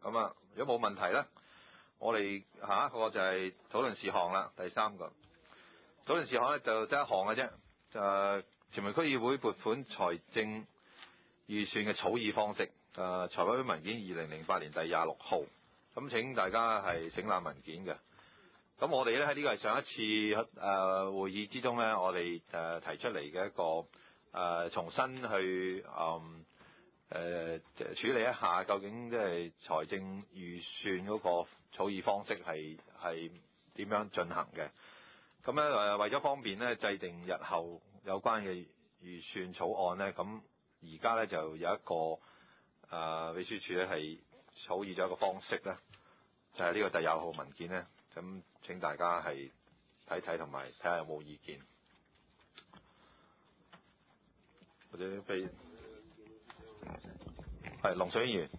咁啊，如果冇問題咧，我哋下一個就係討論事項啦。第3個討論事項咧就得一項嘅啫，就屯門區議會撥款財政預算嘅草擬方式。財委會文件2008年第26號，咁請大家係省覽文件嘅。咁我哋咧喺呢個係上一次會議之中咧，我哋提出嚟嘅一個重新去處理一下究竟即係財政預算嗰個草擬方式係點樣進行嘅。咁咧為咗方便咧制定日後有關嘅預算草案咧，咁而家咧就有一個秘書處咧係草擬咗一個方式咧，就係呢個第20號文件咧。咁請大家係睇睇同埋睇下有冇意見，或者係龍水議員。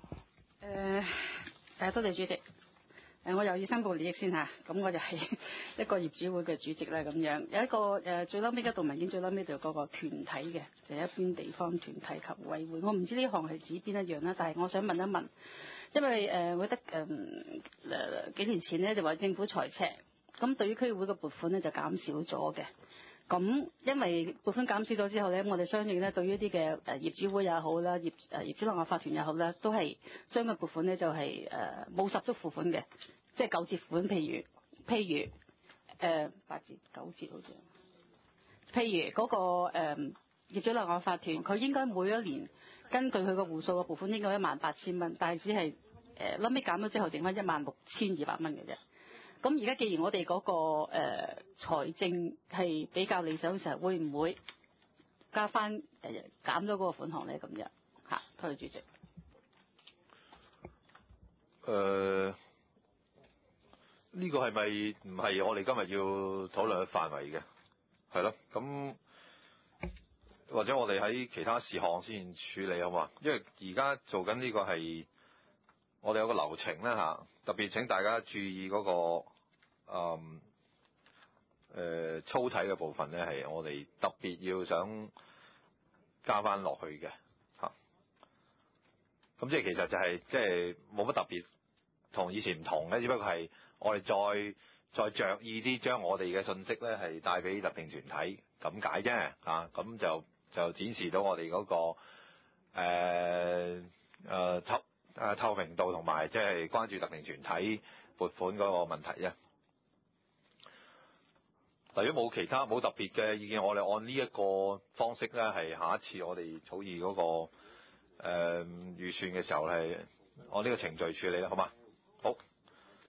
多謝主席。我又要申報利益先嚇，咁我就係一個業主會嘅主席啦，咁樣有一個最嬲尾嗰度文件最嬲尾就嗰個團體嘅，就係一邊地方團體及委會。我唔知呢項係指邊一樣啦，但係我想問一問，因為我覺得幾年前呢就話政府財赤，咁對於區議會嘅撥款呢就減少咗嘅。咁因為撥款減少咗之後呢，我哋相應呢對於一啲嘅業主會也好啦，業主立案法團也好啦，都係將個撥款呢就係冇十足付款嘅，即係9折款。譬如8折9折好似，譬如嗰個業主立案法團，佢應該每一年根據佢個戶數嘅撥款應該18000蚊，但係只係後尾減咗之後剩翻16200蚊嘅啫。咁而家既然我哋嗰個財政係比較理想嘅時候，會唔會加翻減咗嗰個款項咧？咁樣嚇，多謝主席。 呢個係咪唔係我哋今日要討論嘅範圍嘅？係咯，咁或者我哋喺其他事項先處理好嘛？因為而家做緊呢個係我哋有個流程啦嚇，特別請大家注意嗰個粗體嘅部分咧，係我哋特別要想加翻落去嘅嚇。咁即係其實就係即係冇乜特別，同以前唔同嘅，只不過係我哋再着意啲將我哋嘅信息咧係帶俾特定團體咁解啫嚇。咁就展示到我哋嗰個透明度同埋即係關注特定團體撥款嗰個問題啫。如果冇特別嘅意見，我哋按呢一個方式咧，係下一次我哋草擬嗰個預算嘅時候係按呢個程序處理啦，好嘛？